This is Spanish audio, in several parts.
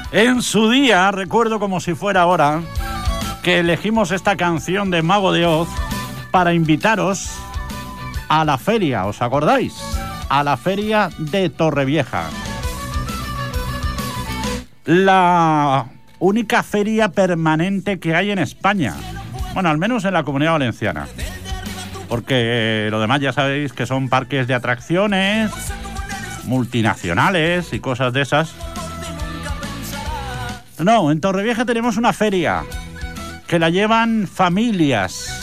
En su día, recuerdo como si fuera ahora, que elegimos esta canción de Mago de Oz para invitaros a la feria, ¿os acordáis? A la feria de Torrevieja. La única feria permanente que hay en España. Bueno, al menos en la Comunidad Valenciana. Porque lo demás ya sabéis que son parques de atracciones, multinacionales y cosas de esas. No, en Torrevieja tenemos una feria que la llevan familias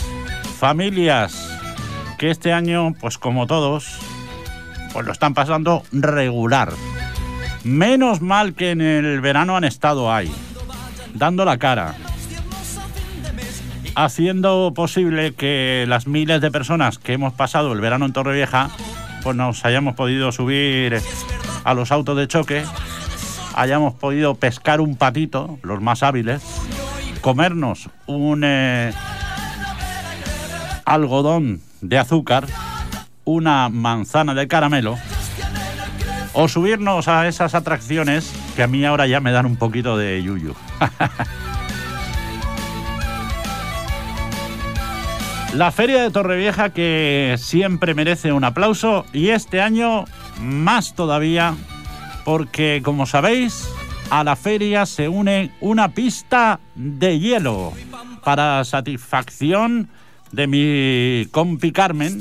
que este año, pues como todos, pues lo están pasando regular. Menos mal que en el verano han estado ahí, dando la cara, haciendo posible que las miles de personas que hemos pasado el verano en Torrevieja, pues nos hayamos podido subir a los autos de choque, hayamos podido pescar un patito, los más hábiles, comernos un algodón de azúcar, una manzana de caramelo, o subirnos a esas atracciones que a mí ahora ya me dan un poquito de yuyu. La feria de Torrevieja, que siempre merece un aplauso, y este año más todavía, porque como sabéis, a la feria se une una pista de hielo para satisfacción de mi compi Carmen,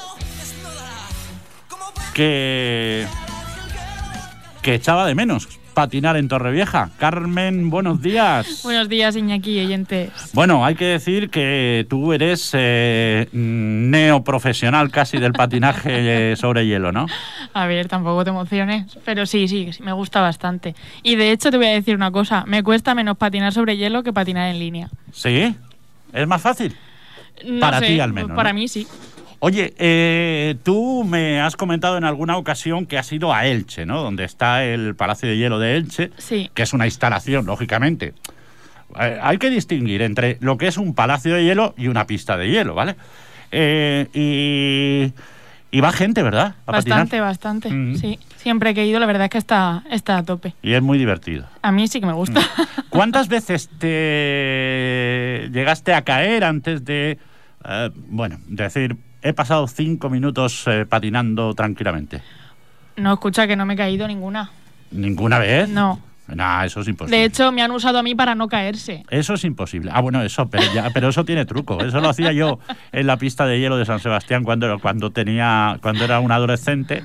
que echaba de menos patinar en Torrevieja. Carmen, buenos días. Buenos días, Iñaki, oyentes. Bueno, hay que decir que tú eres neoprofesional casi del patinaje sobre hielo, ¿no? A ver, tampoco te emociones, pero sí, me gusta bastante. Y de hecho te voy a decir una cosa, me cuesta menos patinar sobre hielo que patinar en línea. ¿Sí? ¿Es más fácil? No para sé, ti al menos, para ¿no? mí sí. Oye, tú me has comentado en alguna ocasión que has ido a Elche, ¿no? Donde está el Palacio de Hielo de Elche, sí, que es una instalación, lógicamente. Hay que distinguir entre lo que es un palacio de hielo y una pista de hielo, ¿vale? Y va gente, ¿verdad? A patinar. Bastante, sí. Siempre que he ido, la verdad es que está a tope. Y es muy divertido. A mí sí que me gusta. ¿Cuántas veces te llegaste a caer antes de, decir, he pasado 5 minutos patinando tranquilamente? No, escucha, que no me he caído ninguna. ¿Ninguna vez? No. Nah, eso es imposible. De hecho, me han usado a mí para no caerse. Eso es imposible. Ah, bueno, pero eso tiene truco. Eso lo hacía yo en la pista de hielo de San Sebastián cuando era un adolescente,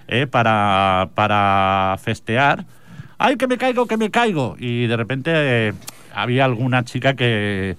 para festear. ¡Ay, que me caigo! Y de repente había alguna chica que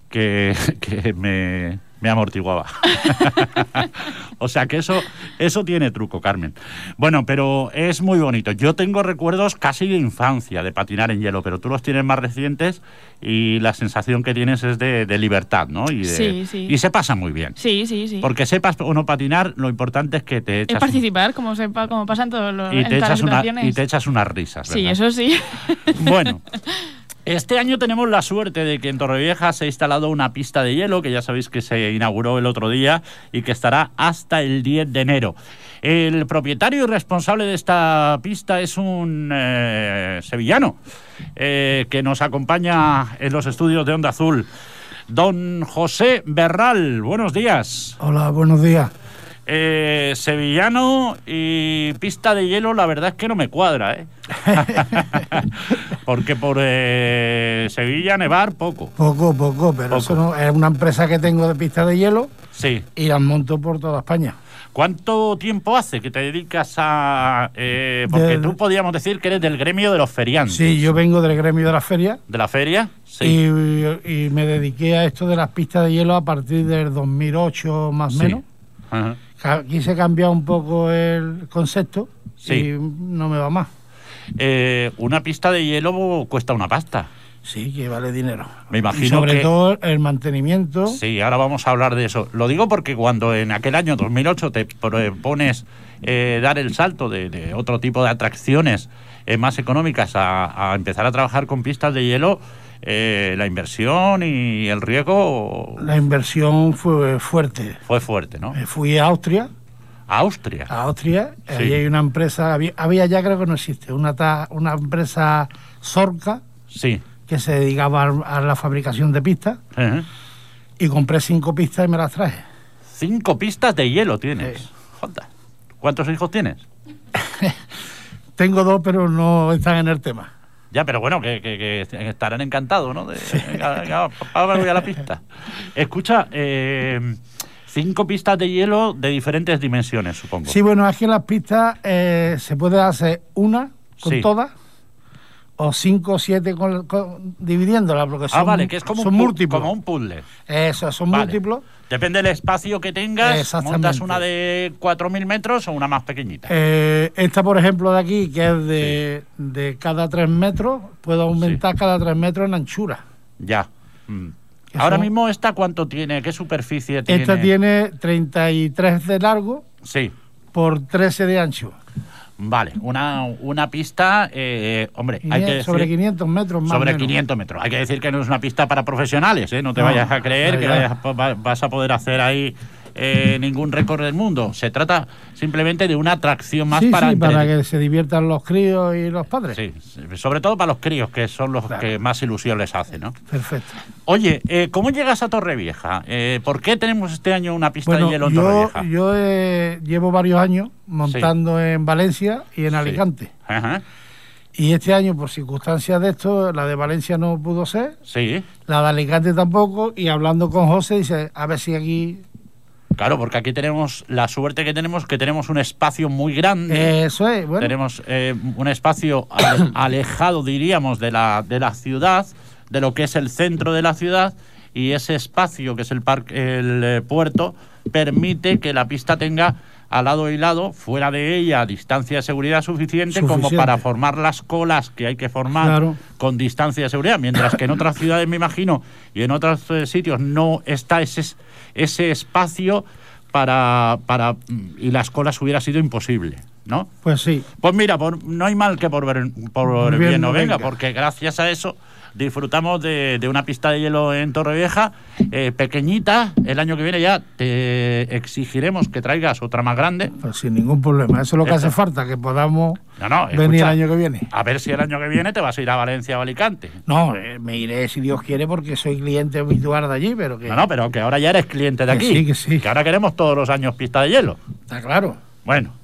me amortiguaba. O sea que eso tiene truco, Carmen. Bueno, pero es muy bonito. Yo tengo recuerdos casi de infancia de patinar en hielo, pero tú los tienes más recientes y la sensación que tienes es de libertad, ¿no? Sí. Y se pasa muy bien. Sí. Porque sepas o no patinar, lo importante es que te echas... Es participar, como pasan todos los... Y te echas unas risas, ¿verdad? Sí, eso sí. Bueno... Este año tenemos la suerte de que en Torrevieja se ha instalado una pista de hielo, que ya sabéis que se inauguró el otro día y que estará hasta el 10 de enero. El propietario y responsable de esta pista es un sevillano que nos acompaña en los estudios de Onda Azul. Don José Berral, buenos días. Hola, buenos días. Sevillano y pista de hielo, la verdad es que no me cuadra, ¿eh? Porque por Sevilla nevar poco. Poco, pero eso no, es una empresa que tengo de pista de hielo. Sí. Y las monto por toda España. ¿Cuánto tiempo hace que te dedicas a...? Porque tú podríamos decir que eres del gremio de los feriantes. Sí, yo vengo del gremio de la feria. ¿De la feria? Sí. Y me dediqué a esto de las pistas de hielo a partir del 2008 más o menos. Ajá. Quise cambiar un poco el concepto y no me va más. Una pista de hielo cuesta una pasta. Sí, que vale dinero. Me imagino y sobre todo el mantenimiento. Sí, ahora vamos a hablar de eso. Lo digo porque cuando en aquel año 2008 te propones dar el salto de otro tipo de atracciones más económicas a empezar a trabajar con pistas de hielo, la inversión y el riesgo... La inversión fue fuerte. Fue fuerte, ¿no? Fui a Austria. Austria. a Austria. Sí. Allí hay una empresa, había ya, creo que no existe, una empresa Zorca Sí. que se dedicaba a la fabricación de pistas, Ajá. y compré 5 pistas y me las traje. 5 pistas de hielo tienes. Sí. Joder. ¿Cuántos hijos tienes? Tengo 2, pero no están en el tema. Ya, pero bueno, que estarán encantados, ¿no? Venga, papá, voy a la pista. Escucha, 5 pistas de hielo de diferentes dimensiones, supongo. Sí, bueno, aquí en las pistas se puede hacer una con Sí. todas, o 5 o 7 dividiéndolas, porque son, Vale, que es como son múltiplos. como un puzzle. Eso, son Vale. múltiplos. Depende del espacio que tengas, Exactamente. montas una de 4.000 metros o una más pequeñita. Esta, por ejemplo, de aquí, que es de cada 3 metros, puedo aumentar cada 3 metros en anchura. Ya. Mm. Que Ahora son- mismo, ¿esta cuánto tiene? ¿Qué superficie tiene? Esta tiene 33 de largo Sí. por 13 de ancho. Vale, una pista, hombre, hay que decir... Sobre 500 metros más o Sobre menos. 500 metros. Hay que decir que no es una pista para profesionales, ¿eh? No te No, vayas a creer que ya. vas a poder hacer ahí ningún récord del mundo. Se trata simplemente de una atracción más Sí, para... sí, para que se diviertan los críos y los padres. Sí, sobre todo para los críos, que son los Claro. que más ilusión les hace, ¿no? Perfecto. Oye, ¿cómo llegas a Torrevieja? ¿Por qué tenemos este año una pista Bueno, de hielo en yo Torrevieja? llevo varios años montando en Valencia y en Alicante. Ajá. Y este año, por circunstancias de esto, la de Valencia no pudo ser, Sí, la de Alicante tampoco, y hablando con José, dice, a ver si aquí... claro, porque aquí tenemos la suerte que tenemos un espacio muy grande. Eso es, bueno. Tenemos un espacio alejado, diríamos, de la ciudad, de lo que es el centro de la ciudad, y ese espacio, que es el puerto, permite que la pista tenga al lado y lado, fuera de ella, distancia de seguridad suficiente como Suficiente. para formar las colas que hay que formar Claro. con distancia de seguridad, mientras que en otras ciudades, me imagino, y en otros sitios no está ese espacio para y las colas hubiera sido imposible, ¿no? Pues sí. Pues mira, no hay mal que por bien no venga, venga. porque gracias a eso disfrutamos de una pista de hielo en Torrevieja, pequeñita. El año que viene ya te exigiremos que traigas otra más grande. Pues sin ningún problema. Eso es lo que Esta. hace falta, que podamos No, venir escucha, el año que viene. a ver si el año que viene te vas a ir a Valencia o Alicante. No, me iré si Dios quiere, porque soy cliente habitual de allí, pero que No, pero que ahora ya eres cliente de Que aquí. sí, que sí. Que ahora queremos todos los años pista de hielo. está claro. Bueno,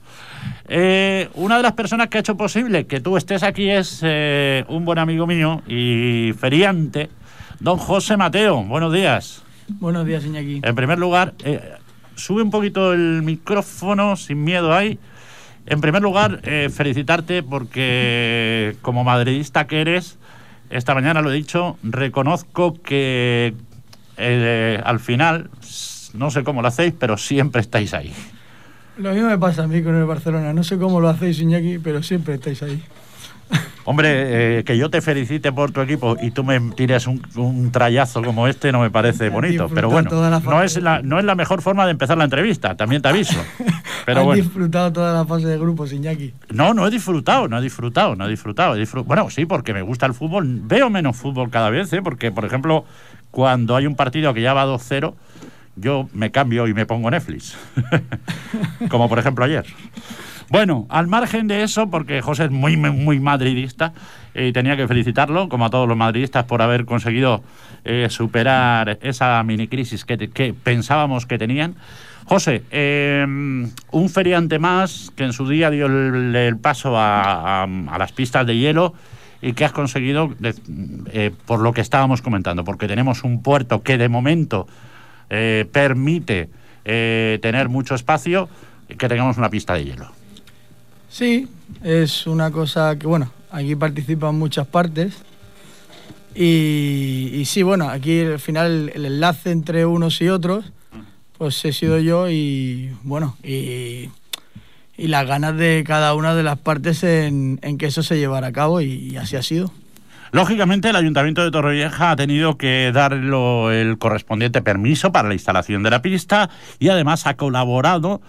una de las personas que ha hecho posible que tú estés aquí es un buen amigo mío y feriante, don José Mateo. Buenos días. Buenos días, Iñaki. En primer lugar, sube un poquito el micrófono, sin miedo ahí. En primer lugar, felicitarte porque como madridista que eres, esta mañana lo he dicho, reconozco que al final, no sé cómo lo hacéis, pero siempre estáis ahí. Lo mismo me pasa a mí con el Barcelona. No sé cómo lo hacéis, Iñaki, pero siempre estáis ahí. Hombre, que yo te felicite por tu equipo y tú me tires un trayazo como este no me parece bonito. Disfrutar Pero bueno, toda la fase. no es la mejor forma de empezar la entrevista, también te aviso. Pero Has bueno. disfrutado toda la fase de grupos, Iñaki. No he disfrutado. Bueno, sí, porque me gusta el fútbol. Veo menos fútbol cada vez, porque, por ejemplo, cuando hay un partido que ya va 2-0, yo me cambio y me pongo Netflix. Como, por ejemplo, ayer. Bueno, al margen de eso, porque José es muy madridista y tenía que felicitarlo, como a todos los madridistas, por haber conseguido superar esa mini crisis que pensábamos que tenían. José, un feriante más que en su día dio el paso a las pistas de hielo y que has conseguido, por lo que estábamos comentando, porque tenemos un puerto que de momento permite tener mucho espacio, que tengamos una pista de hielo. Sí, es una cosa que, bueno, aquí participan muchas partes. Y sí, bueno, aquí al final el enlace entre unos y otros, pues he sido yo y, bueno, y las ganas de cada una de las partes en que eso se llevara a cabo y así ha sido. Lógicamente, el Ayuntamiento de Torrevieja ha tenido que dar el correspondiente permiso para la instalación de la pista y además ha colaborado,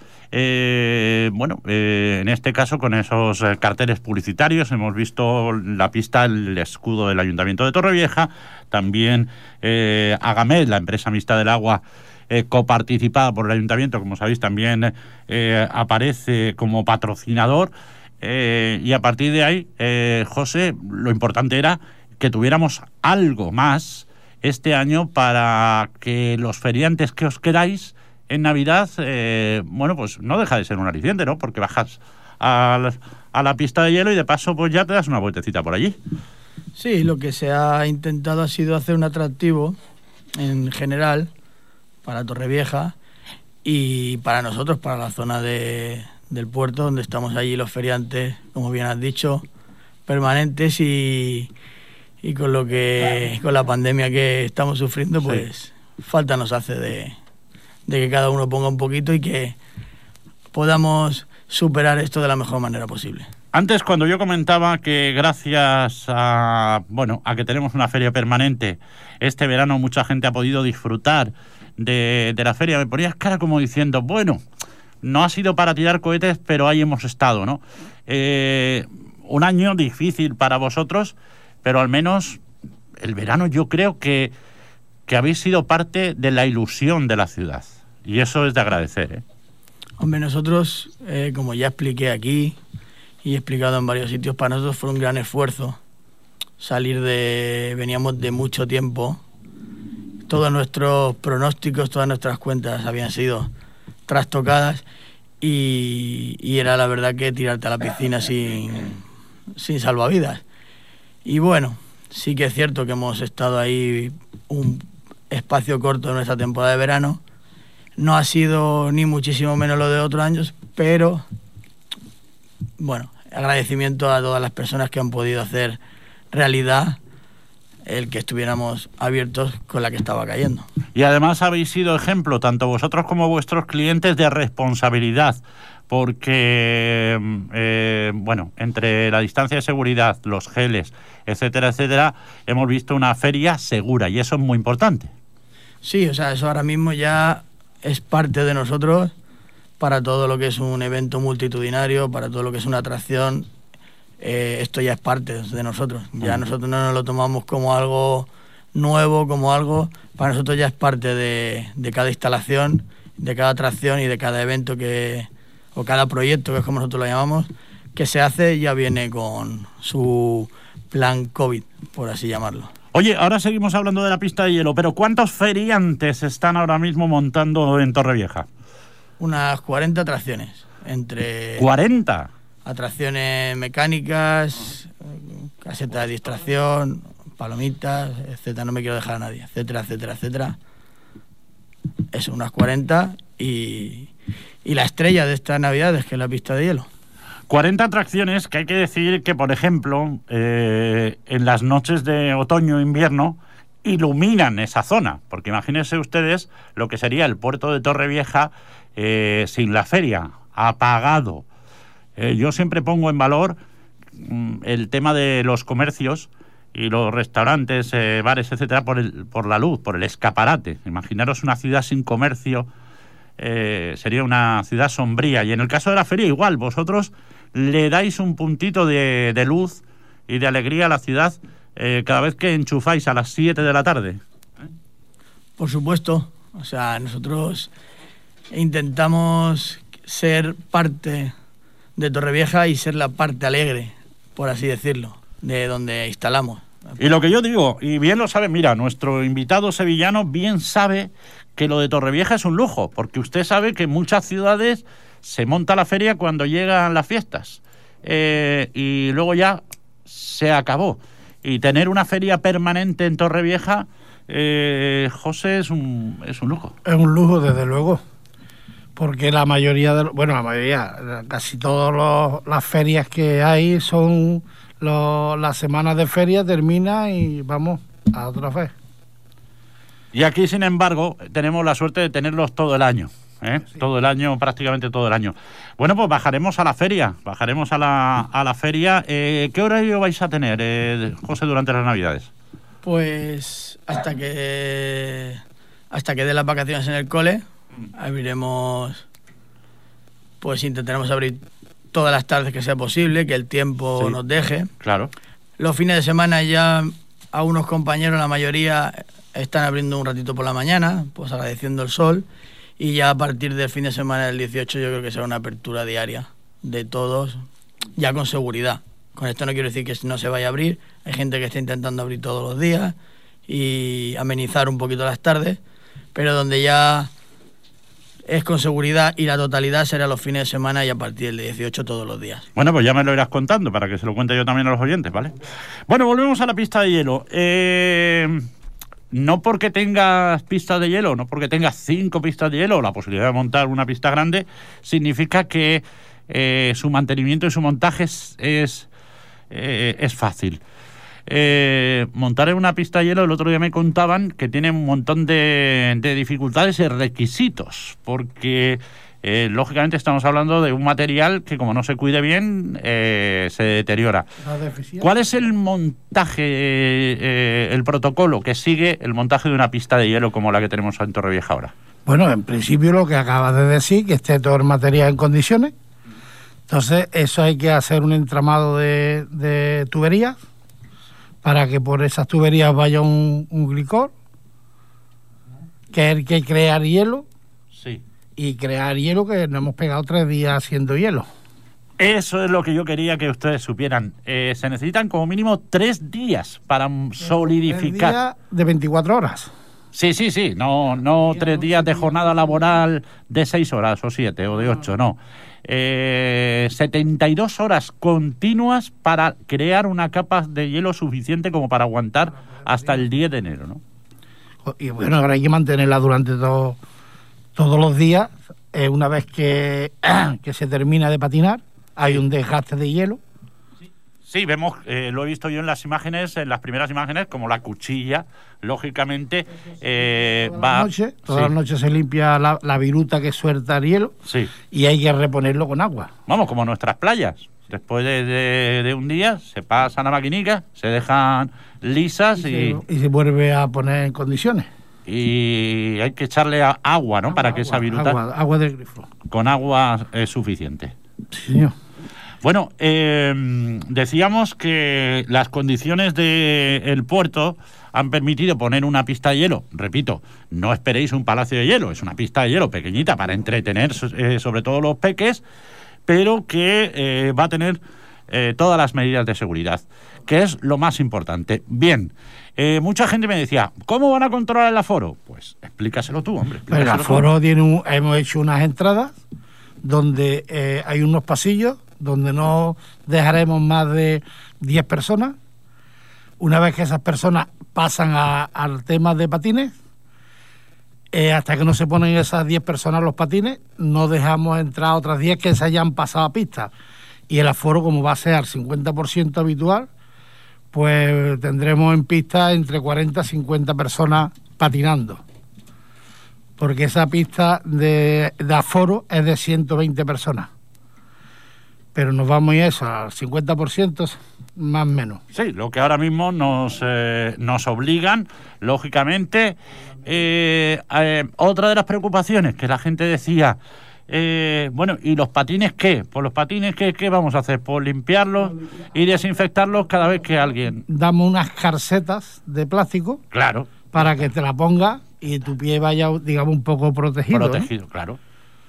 en este caso con esos carteles publicitarios. Hemos visto la pista, el escudo del Ayuntamiento de Torrevieja, también Agamed, la empresa mixta del agua, coparticipada por el Ayuntamiento, como sabéis, también aparece como patrocinador. Y a partir de ahí, José, lo importante era que tuviéramos algo más este año para que los feriantes que os queráis en Navidad, bueno, pues no deja de ser un aliciente, ¿no? Porque bajas a la pista de hielo y de paso pues ya te das una vueltecita por allí. Sí, lo que se ha intentado ha sido hacer un atractivo en general para Torrevieja y para nosotros, para la zona del puerto, donde estamos allí los feriantes, como bien has dicho, permanentes y con la pandemia que estamos sufriendo, pues sí, falta nos hace de que cada uno ponga un poquito y que podamos superar esto de la mejor manera posible. Antes, cuando yo comentaba que gracias a que tenemos una feria permanente, este verano mucha gente ha podido disfrutar de la feria, me ponías cara como diciendo, bueno, no ha sido para tirar cohetes, pero ahí hemos estado, ¿no? Un año difícil para vosotros, pero al menos el verano yo creo que habéis sido parte de la ilusión de la ciudad. Y eso es de agradecer, ¿eh? Hombre, nosotros, como ya expliqué aquí y he explicado en varios sitios, para nosotros fue un gran esfuerzo veníamos de mucho tiempo, todos nuestros pronósticos, todas nuestras cuentas habían sido trastocadas y era la verdad que tirarte a la piscina sin salvavidas. Y bueno, sí que es cierto que hemos estado ahí un espacio corto en nuestra temporada de verano. No ha sido ni muchísimo menos lo de otros años, pero bueno, agradecimiento a todas las personas que han podido hacer realidad el que estuviéramos abiertos con la que estaba cayendo. Y además habéis sido ejemplo, tanto vosotros como vuestros clientes, de responsabilidad, porque, entre la distancia de seguridad, los geles, etcétera, etcétera, hemos visto una feria segura y eso es muy importante. Sí, o sea, eso ahora mismo ya es parte de nosotros para todo lo que es un evento multitudinario, para todo lo que es una atracción. Esto ya es parte de nosotros. Ya nosotros no nos lo tomamos como algo nuevo, como algo... Para nosotros ya es parte de cada instalación, de cada atracción y de cada evento o cada proyecto, que es como nosotros lo llamamos, que se hace, ya viene con su plan COVID, por así llamarlo. Oye, ahora seguimos hablando de la pista de hielo, pero ¿cuántos feriantes están ahora mismo montando en Torrevieja? Unas 40 atracciones. Entre ¿40? Atracciones mecánicas, casetas de distracción, palomitas, etcétera. No me quiero dejar a nadie, etcétera, etcétera, etcétera. Eso, unas 40 y la estrella de estas navidades, que es la pista de hielo. 40 atracciones que hay que decir que, por ejemplo, en las noches de otoño e invierno iluminan esa zona, porque imagínense ustedes lo que sería el puerto de Torrevieja sin la feria, apagado. Yo siempre pongo en valor el tema de los comercios y los restaurantes, bares, etcétera, por la luz, por el escaparate. Imaginaros una ciudad sin comercio, sería una ciudad sombría. Y en el caso de la feria igual, vosotros le dais un puntito de luz y de alegría a la ciudad cada vez que enchufáis a las 7 de la tarde. Por supuesto. O sea, nosotros intentamos ser parte de Torrevieja y ser la parte alegre, por así decirlo, de donde instalamos. Y lo que yo digo, y bien lo sabe, mira, nuestro invitado sevillano bien sabe que lo de Torrevieja es un lujo, porque usted sabe que en muchas ciudades se monta la feria cuando llegan las fiestas y luego ya se acabó. Y tener una feria permanente en Torrevieja, José, es un lujo. Es un lujo, desde luego, porque la mayoría casi todas las ferias que hay son las semanas de feria, termina y vamos a otra vez. Y aquí, sin embargo, tenemos la suerte de tenerlos todo el año. Sí. Todo el año, prácticamente todo el año. Bueno, pues bajaremos a la feria. ¿Qué horario vais a tener, José, durante las Navidades? Pues hasta que den las vacaciones en el cole, abriremos, pues intentaremos abrir todas las tardes que sea posible, que el tiempo nos deje. Claro. Los fines de semana ya a unos compañeros, la mayoría están abriendo un ratito por la mañana, pues agradeciendo el sol, y ya a partir del fin de semana del 18 yo creo que será una apertura diaria de todos, ya con seguridad. Con esto no quiero decir que no se vaya a abrir, hay gente que está intentando abrir todos los días y amenizar un poquito las tardes, pero donde ya es con seguridad y la totalidad será los fines de semana y a partir del 18 todos los días. Bueno, pues ya me lo irás contando para que se lo cuente yo también a los oyentes, ¿vale? Bueno, volvemos a la pista de hielo. No porque tengas pistas de hielo, no porque tengas 5 pistas de hielo o la posibilidad de montar una pista grande, significa que su mantenimiento y su montaje es fácil. Montar en una pista de hielo, el otro día me contaban que tiene un montón de dificultades y requisitos, porque lógicamente estamos hablando de un material que, como no se cuide bien, se deteriora. ¿Cuál es el montaje, el protocolo que sigue el montaje de una pista de hielo como la que tenemos en Torrevieja ahora? Bueno, en principio lo que acabas de decir, que esté todo el material en condiciones. Entonces, eso hay que hacer un entramado de tuberías para que por esas tuberías vaya un glicol, que es el que crear hielo. Sí. Y crear hielo, que nos hemos pegado 3 días haciendo hielo. Eso es lo que yo quería que ustedes supieran. Se necesitan como mínimo 3 días para solidificar. 3 días de 24 horas. Sí. No 3 días de jornada laboral de 6 horas o 7 o de 8, no. 72 horas continuas para crear una capa de hielo suficiente como para aguantar hasta el 10 de enero, ¿no? Y bueno, ahora hay que mantenerla durante todos los días. Una vez que se termina de patinar, hay un desgaste de hielo. Sí, vemos, lo he visto yo en las imágenes, en las primeras imágenes, como la cuchilla, lógicamente, todas las noches se limpia la viruta que suelta el hielo, sí, y hay que reponerlo con agua. Vamos, como nuestras playas. Después de un día se pasan a maquinica, se dejan lisas y se vuelve a poner en condiciones. Y hay que echarle agua, ¿no? Para que esa viruta... Agua del grifo. Con agua es suficiente. Sí, señor. Bueno, decíamos que las condiciones del puerto han permitido poner una pista de hielo. Repito, no esperéis un palacio de hielo, es una pista de hielo pequeñita para entretener sobre todo los peques, pero que va a tener todas las medidas de seguridad, que es lo más importante. Bien, mucha gente me decía, ¿cómo van a controlar el aforo? Pues explícaselo tú, hombre. El aforo hemos hecho unas entradas donde hay unos pasillos donde no dejaremos más de 10 personas. Una vez que esas personas pasan al tema de patines, hasta que no se ponen esas 10 personas los patines, no dejamos entrar otras 10 que se hayan pasado a pista. Y el aforo, como va a ser al 50% habitual, pues tendremos en pista entre 40 y 50 personas patinando. Porque esa pista de aforo es de 120 personas. Pero nos vamos a ir eso, al 50%, más o menos. Sí, lo que ahora mismo nos obligan, lógicamente. Otra de las preocupaciones que la gente decía, bueno, ¿y los patines qué? Pues los patines, ¿qué vamos a hacer? Pues limpiarlos y desinfectarlos cada vez que alguien... Damos unas carcetas de plástico. Claro. Para que te la pongas y tu pie vaya, digamos, un poco protegido. Protegido, claro.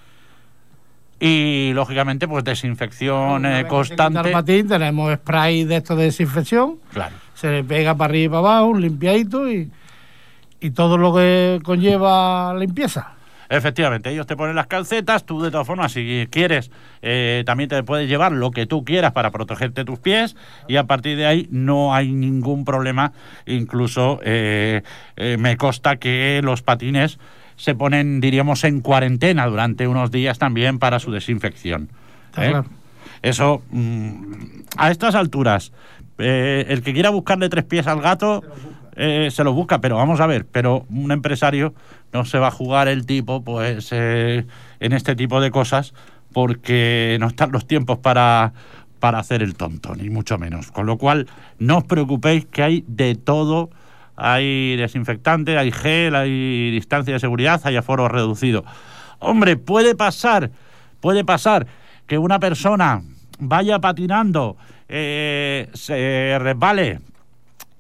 Y, lógicamente, pues desinfección constante. El patín, tenemos spray de esto de desinfección. Claro. Se le pega para arriba y para abajo, un limpiadito y todo lo que conlleva limpieza. Efectivamente, ellos te ponen las calcetas, tú de todas formas, si quieres, también te puedes llevar lo que tú quieras para protegerte tus pies y a partir de ahí no hay ningún problema. Incluso me consta que los patines se ponen, diríamos, en cuarentena durante unos días también para su desinfección. Claro. Eso, a estas alturas, el que quiera buscarle 3 pies al gato... se lo busca, pero vamos a ver, pero un empresario no se va a jugar el tipo pues en este tipo de cosas porque no están los tiempos para hacer el tonto, ni mucho menos. Con lo cual, no os preocupéis que hay de todo. Hay desinfectante, hay gel, hay distancia de seguridad, hay aforo reducido. Hombre, puede pasar que una persona vaya patinando, se resbale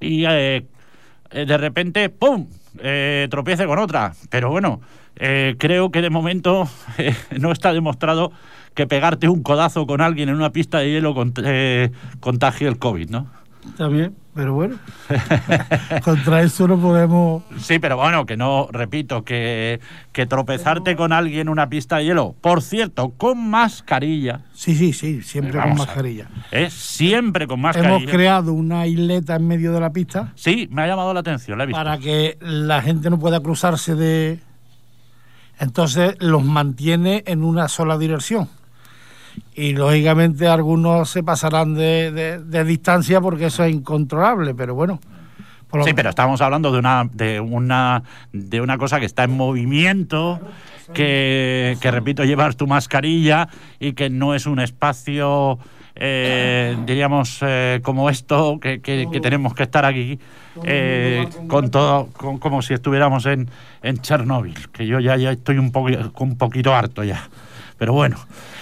y de repente, ¡pum!, tropiece con otra. Pero bueno, creo que de momento no está demostrado que pegarte un codazo con alguien en una pista de hielo contagie el COVID, ¿no? También, pero bueno, contra eso no podemos... Sí, pero bueno, que no, repito, que tropezarte con alguien en una pista de hielo, por cierto, con mascarilla. Sí, siempre con mascarilla. Siempre con mascarilla. Hemos creado una isleta en medio de la pista. Sí, me ha llamado la atención, la he visto. Para que la gente no pueda cruzarse de... Entonces los mantiene en una sola dirección. Y lógicamente algunos se pasarán de distancia porque eso es incontrolable, pero bueno. Sí, pero estamos hablando de una cosa que está en movimiento, que repito, llevas tu mascarilla y que no es un espacio, diríamos, como esto, que tenemos que estar aquí con todo, como si estuviéramos en Chernóbil, que yo ya estoy un poquito harto ya. Pero bueno.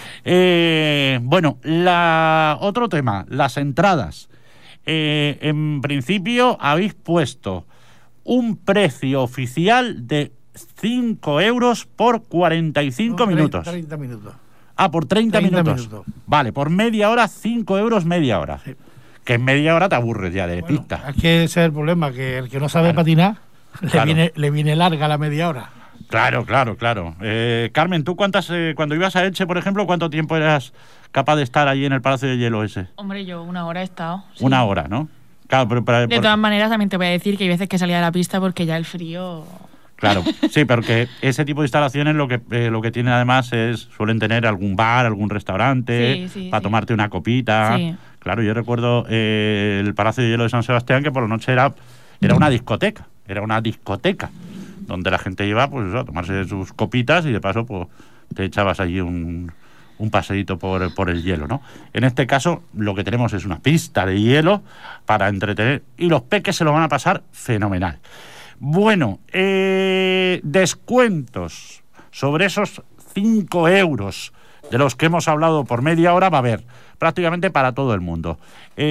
Otro tema, las entradas. En principio habéis puesto un precio oficial de 5 euros por 45 minutos. 30 minutos. Ah, por 30 minutos. Vale, por media hora, 5 euros media hora. Sí. Que en media hora te aburres ya de pista. Es que ese es el problema, que el que no sabe patinar, le viene larga la media hora. Claro. Carmen, ¿tú cuando ibas a Elche, por ejemplo, cuánto tiempo eras capaz de estar allí en el Palacio de Hielo ese? Hombre, yo 1 hora he estado. Sí. 1 hora, ¿no? Claro, de todas maneras, también te voy a decir que hay veces que salía de la pista porque ya el frío... Claro, sí, porque ese tipo de instalaciones lo que tienen además suelen tener algún bar, algún restaurante, para tomarte una copita. Sí. Claro, yo recuerdo el Palacio de Hielo de San Sebastián, que por la noche era una discoteca, donde la gente iba pues a tomarse sus copitas y de paso pues te echabas allí un paseíto por el hielo, ¿no? En este caso lo que tenemos es una pista de hielo para entretener y los peques se lo van a pasar fenomenal. Bueno, descuentos sobre esos 5 euros de los que hemos hablado por media hora va a haber prácticamente para todo el mundo.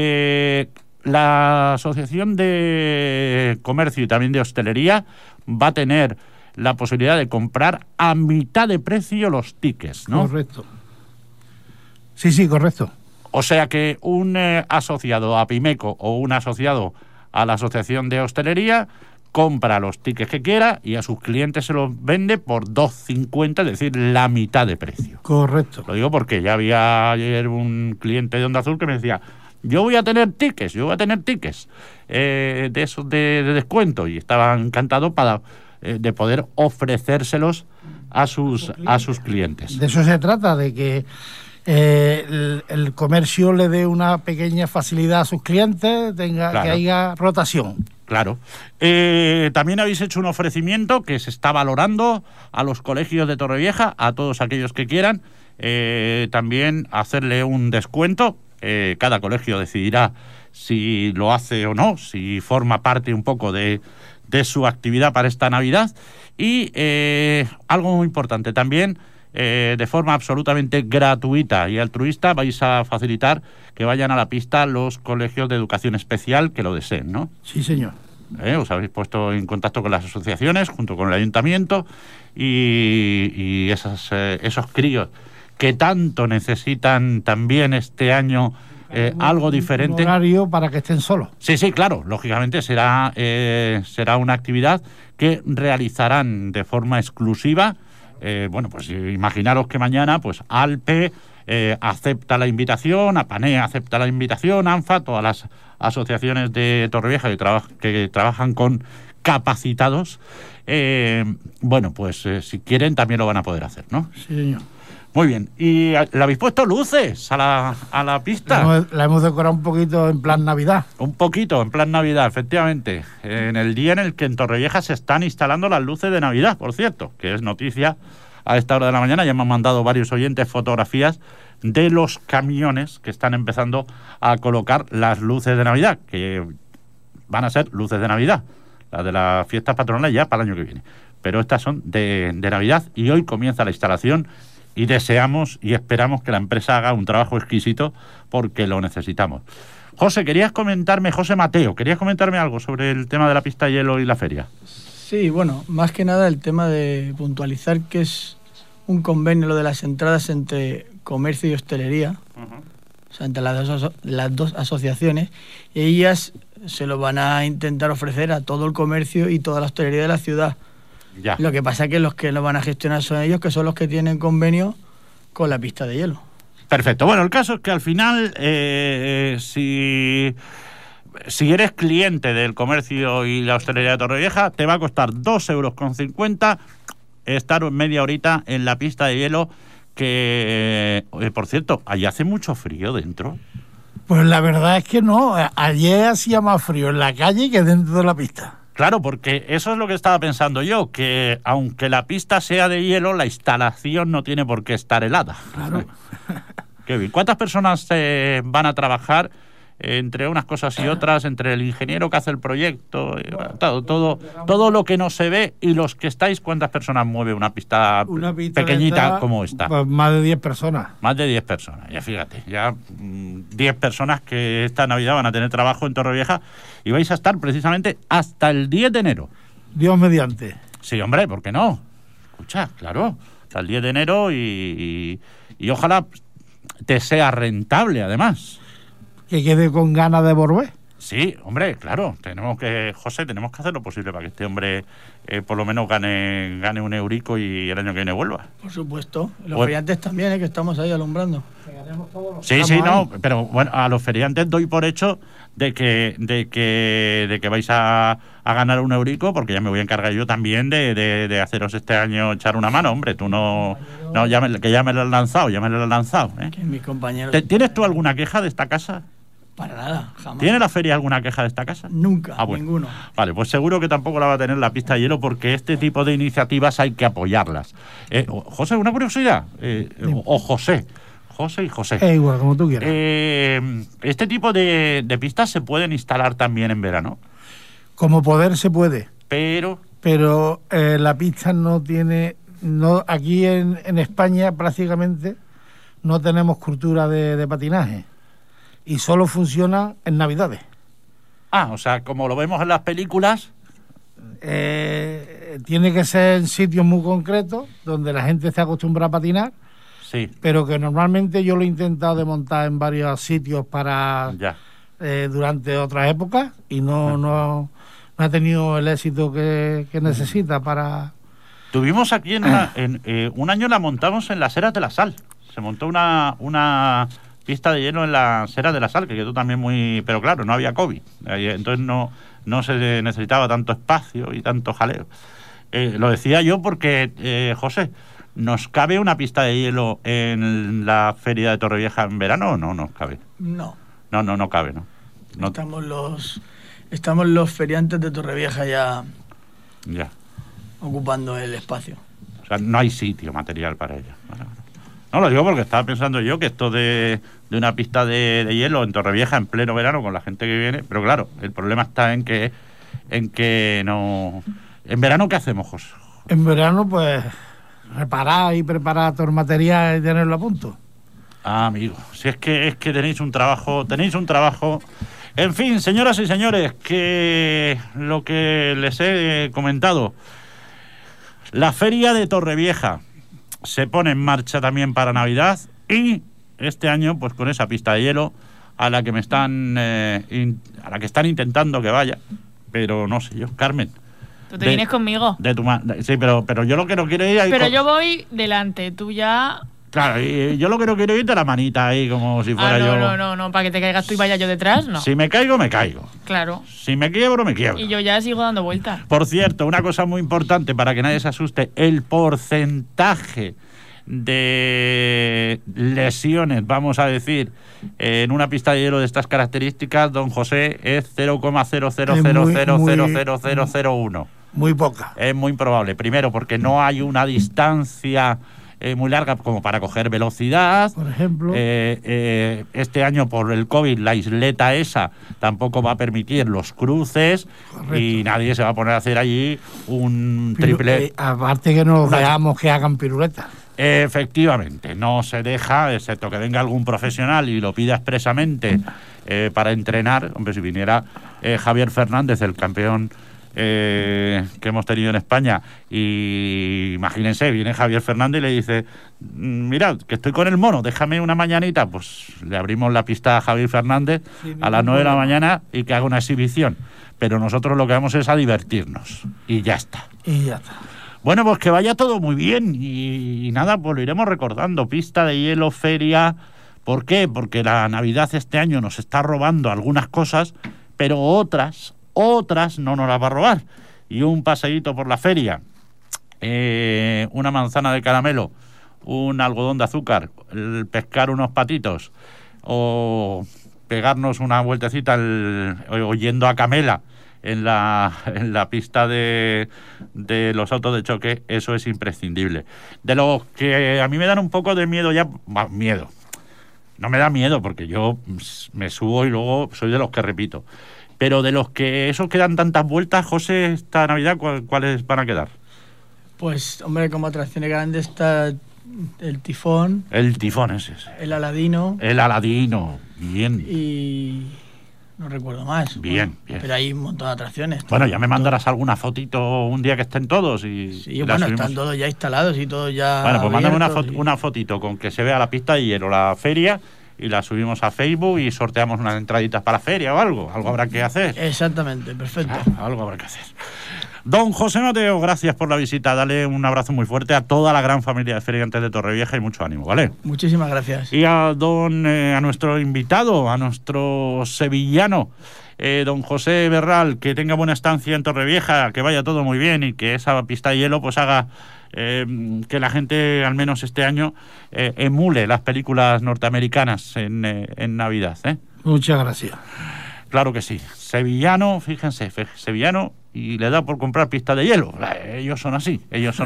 La Asociación de Comercio y también de Hostelería va a tener la posibilidad de comprar a mitad de precio los tickets, ¿no? Correcto. Sí, correcto. O sea que un asociado a Pimeco o un asociado a la Asociación de Hostelería compra los tickets que quiera y a sus clientes se los vende por 2,50, es decir, la mitad de precio. Correcto. Lo digo porque ya había ayer un cliente de Onda Azul que me decía: yo voy a tener tickets de esos de descuento, y estaba encantado de poder ofrecérselos a sus clientes. De eso se trata, de que el comercio le dé una pequeña facilidad a sus clientes, que haya rotación. Claro. También habéis hecho un ofrecimiento que se está valorando a los colegios de Torrevieja, a todos aquellos que quieran, también hacerle un descuento. Cada colegio decidirá si lo hace o no, si forma parte un poco de su actividad para esta Navidad. Y algo muy importante también, de forma absolutamente gratuita y altruista, vais a facilitar que vayan a la pista los colegios de educación especial que lo deseen, ¿no? Sí, señor. Os habéis puesto en contacto con las asociaciones junto con el ayuntamiento y esos críos que tanto necesitan también este año algo diferente. Un horario para que estén solos. Sí, claro. Lógicamente será una actividad que realizarán de forma exclusiva. Pues imaginaros que mañana pues Alpe acepta la invitación, APANE acepta la invitación, ANFA, todas las asociaciones de Torrevieja que trabajan con capacitados, si quieren también lo van a poder hacer, ¿no? Sí, señor. Muy bien. ¿Y le habéis puesto luces a la pista? La hemos decorado un poquito en plan Navidad. Un poquito en plan Navidad, efectivamente. En el día en el que en Torrevieja se están instalando las luces de Navidad, por cierto, que es noticia a esta hora de la mañana. Ya me han mandado varios oyentes fotografías de los camiones que están empezando a colocar las luces de Navidad, que van a ser luces de Navidad. Las de las fiestas patronales ya para el año que viene. Pero estas son de Navidad y hoy comienza la instalación. Y deseamos y esperamos que la empresa haga un trabajo exquisito porque lo necesitamos. José, José Mateo, querías comentarme algo sobre el tema de la pista de hielo y la feria. Sí, bueno, más que nada el tema de puntualizar que es un convenio lo de las entradas entre comercio y hostelería, o sea, entre las dos asociaciones, y ellas se lo van a intentar ofrecer a todo el comercio y toda la hostelería de la ciudad. Ya. Lo que pasa es que los que lo van a gestionar son ellos, que son los que tienen convenio con la pista de hielo. Perfecto. Bueno, el caso es que al final, si eres cliente del comercio y la hostelería de Torrevieja, te va a costar 2,50 € estar media horita en la pista de hielo, que, por cierto, allí hace mucho frío dentro. Pues la verdad es que no. Ayer hacía más frío en la calle que dentro de la pista. Claro, porque eso es lo que estaba pensando yo, que aunque la pista sea de hielo, la instalación no tiene por qué estar helada. Claro. Qué bien. ¿Cuántas personas van a trabajar entre unas cosas y otras, entre el ingeniero que hace el proyecto, todo lo que no se ve, y los que estáis? ¿Cuántas personas mueve una pista pequeñita como esta? Pues más de 10 personas. Más de 10 personas, ya fíjate, ya 10 personas que esta Navidad van a tener trabajo en Torrevieja, y vais a estar precisamente hasta el 10 de enero. Dios mediante. Sí, hombre, ¿por qué no? Escucha, claro, hasta el 10 de enero y ojalá te sea rentable, además. Que quede con ganas de volver. Sí, hombre, claro, José, tenemos que hacer lo posible para que este hombre por lo menos gane un eurico y el año que viene vuelva. Por supuesto. Los feriantes también, que estamos ahí alumbrando. Sí, no, pero bueno, a los feriantes doy por hecho de que vais a ganar un eurico, porque ya me voy a encargar yo también de haceros este año echar una mano, hombre. Tú que ya me lo has lanzado, ¿eh? Que mis compañeros... ¿Tienes tú alguna queja de esta casa? Para nada, jamás. ¿Tiene la feria alguna queja de esta casa? Nunca, bueno. ninguno. Vale, pues seguro que tampoco la va a tener la pista de hielo, porque este tipo de iniciativas hay que apoyarlas. José, una curiosidad. José y José. Igual, como tú quieras. ¿Este tipo de pistas se pueden instalar también en verano? Como poder se puede. Pero la pista no tiene... aquí en España prácticamente no tenemos cultura de patinaje. Y solo funciona en Navidades. O sea, como lo vemos en las películas. Tiene que ser en sitios muy concretos, donde la gente esté acostumbrada a patinar. Sí. Pero que normalmente yo lo he intentado de montar en varios sitios durante otras épocas, y no ha tenido el éxito que necesita para... Tuvimos aquí un año la montamos en las Eras de la Sal. Se montó una pista de hielo en las Eras de la Sal, que quedó también muy... Pero claro, no había COVID. Entonces no se necesitaba tanto espacio y tanto jaleo. Lo decía yo porque, José, ¿nos cabe una pista de hielo en la feria de Torrevieja en verano o no nos cabe? No. No cabe, ¿no? Estamos los feriantes de Torrevieja ya ocupando el espacio. O sea, no hay sitio material para ella. Bueno. No, lo digo porque estaba pensando yo que esto de una pista de hielo en Torrevieja en pleno verano con la gente que viene, pero claro, el problema está en que no... ¿En verano qué hacemos, José? En verano, pues, reparar y preparar todo el material y tenerlo a punto. Amigo, si es que tenéis un trabajo... En fin, señoras y señores, que lo que les he comentado, la feria de Torrevieja se pone en marcha también para Navidad, y este año pues con esa pista de hielo a la que están intentando que vaya, pero no sé yo, Carmen. ¿Tú te vienes conmigo? Sí, pero yo lo que no quiero ir ahí... Pero yo voy delante, tú ya... Claro, y yo lo que no quiero ir de la manita ahí, como si fuera yo... No, para que te caigas tú y vaya yo detrás, no. Si me caigo, me caigo. Claro. Si me quiebro, me quiebro. Y yo ya sigo dando vueltas. Por cierto, una cosa muy importante para que nadie se asuste, el porcentaje de lesiones, vamos a decir, en una pista de hielo de estas características, don José, es 0,000000001. Muy poca. Es muy improbable. Primero, porque no hay una distancia muy larga como para coger velocidad. Por ejemplo. Este año, por el COVID, la isleta esa tampoco va a permitir los cruces. Correcto. Y nadie se va a poner a hacer allí un triple... aparte que no veamos que hagan piruetas. Efectivamente, no se deja, excepto que venga algún profesional y lo pida expresamente para entrenar. Hombre, si viniera Javier Fernández, el campeón que hemos tenido en España, y imagínense, viene Javier Fernández y le dice: mirad, que estoy con el mono, déjame una mañanita, pues le abrimos la pista a Javier Fernández a las 9 de la mañana y que haga una exhibición. Pero nosotros lo que vamos es a divertirnos y ya está. Y ya está. Bueno, pues que vaya todo muy bien y nada, pues lo iremos recordando. Pista de hielo, feria. ¿Por qué? Porque la Navidad este año nos está robando algunas cosas, pero otras no nos las va a robar. Y un paseíto por la feria, una manzana de caramelo, un algodón de azúcar, el pescar unos patitos o pegarnos una vueltecita oyendo a Camela en la pista de los autos de choque, eso es imprescindible. De los que a mí me dan un poco de miedo ya, miedo, no me da miedo porque yo me subo y luego soy de los que repito, pero de los que esos que dan tantas vueltas, José, esta Navidad, ¿cuáles van a quedar? Pues, hombre, como atracciones grandes está el tifón. El tifón ese. El Aladino. El Aladino, bien. Y no recuerdo más. Bien, bien. Pero hay un montón de atracciones. Bueno, ya me mandarás alguna fotito un día que estén todos y sí, bueno, están todos ya instalados y todo ya. Bueno, pues mándame una fotito con que se vea la pista de hielo, la feria, y la subimos a Facebook y sorteamos unas entraditas para la feria o algo. Algo habrá que hacer. Exactamente, perfecto. Algo habrá que hacer. Don José Mateo, gracias por la visita. Dale un abrazo muy fuerte a toda la gran familia de feriantes de Torrevieja y mucho ánimo, ¿vale? Muchísimas gracias. Y a nuestro invitado, a nuestro sevillano, don José Berral, que tenga buena estancia en Torrevieja, que vaya todo muy bien y que esa pista de hielo pues haga que la gente, al menos este año, emule las películas norteamericanas en Navidad, ¿eh? Muchas gracias. Claro que sí. Sevillano, fíjense, sevillano, y le da por comprar pista de hielo. Ellos son así.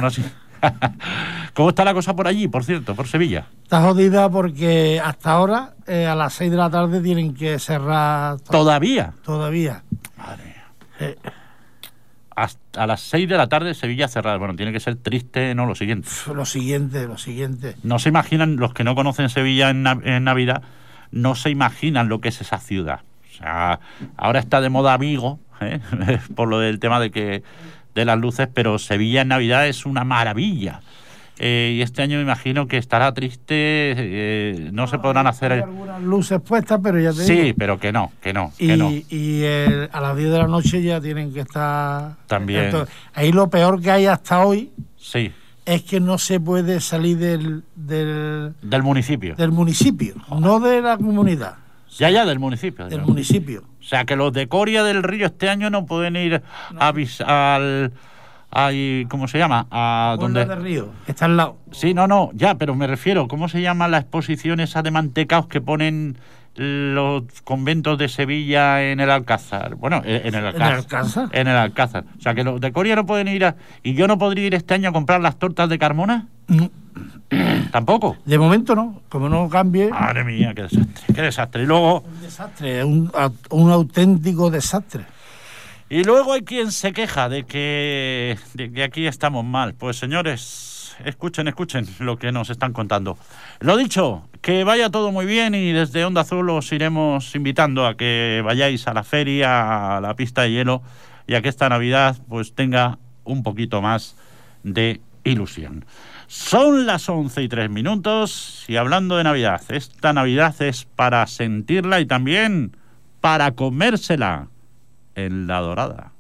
¿Cómo está la cosa por allí, por cierto, por Sevilla? Está jodida porque hasta ahora, a las 6 de la tarde, tienen que cerrar. ¿Todavía? Todavía. Madre mía. Hasta las 6 de la tarde Sevilla cerrada. Bueno, tiene que ser triste, ¿no? Lo siguiente. Lo siguiente. No se imaginan, los que no conocen Sevilla en Navidad, no se imaginan lo que es esa ciudad. O sea, ahora está de moda Vigo, por lo del tema de las luces, pero Sevilla en Navidad es una maravilla. Y este año me imagino que estará triste, no se podrán hacer. Hay algunas luces puestas, pero ya te digo. Sí, pero que no. Y a las 10 de la noche ya tienen que estar. También. Entonces, ahí lo peor que hay hasta hoy. Sí. Es que no se puede salir del municipio. Del municipio, no de la comunidad. Ya, del municipio. Del municipio. O sea, que los de Coria del Río este año no pueden ir ¿cómo se llama? A donde del Río, está al lado. Sí, ya, pero me refiero, ¿cómo se llama la exposición esa de mantecaos que ponen los conventos de Sevilla en el Alcázar? Bueno, en el Alcázar. En el Alcázar. O sea, que los de Coria no pueden ir ¿Y yo no podría ir este año a comprar las tortas de Carmona? No. ¿Tampoco? De momento no, como no cambie. Madre mía, qué desastre. Y luego... Un desastre, un auténtico desastre. Y luego hay quien se queja de que aquí estamos mal. Pues señores, escuchen lo que nos están contando. Lo dicho, que vaya todo muy bien y desde Onda Azul os iremos invitando a que vayáis a la feria, a la pista de hielo, y a que esta Navidad pues tenga un poquito más de ilusión. Son las 11:03 y hablando de Navidad, esta Navidad es para sentirla y también para comérsela en La Dorada.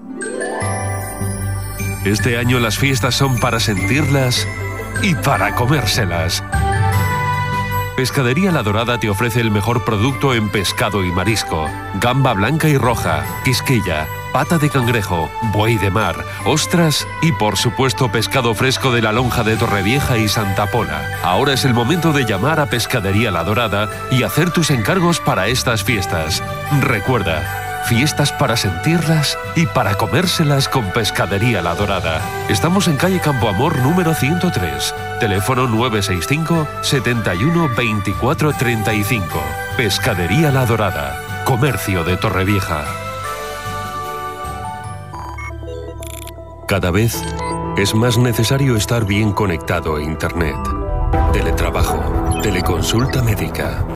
Este año las fiestas son para sentirlas y para comérselas. Pescadería La Dorada te ofrece el mejor producto en pescado y marisco. Gamba blanca y roja, quisquilla, pata de cangrejo, buey de mar, ostras y por supuesto pescado fresco de la lonja de Torrevieja y Santa Pola. Ahora es el momento de llamar a Pescadería La Dorada y hacer tus encargos para estas fiestas. Recuerda, fiestas para sentirlas y para comérselas con Pescadería La Dorada. Estamos en calle Campoamor número 103. Teléfono 965 71 24 35. Pescadería La Dorada. Comercio de Torrevieja. Cada vez es más necesario estar bien conectado a Internet. Teletrabajo, teleconsulta médica.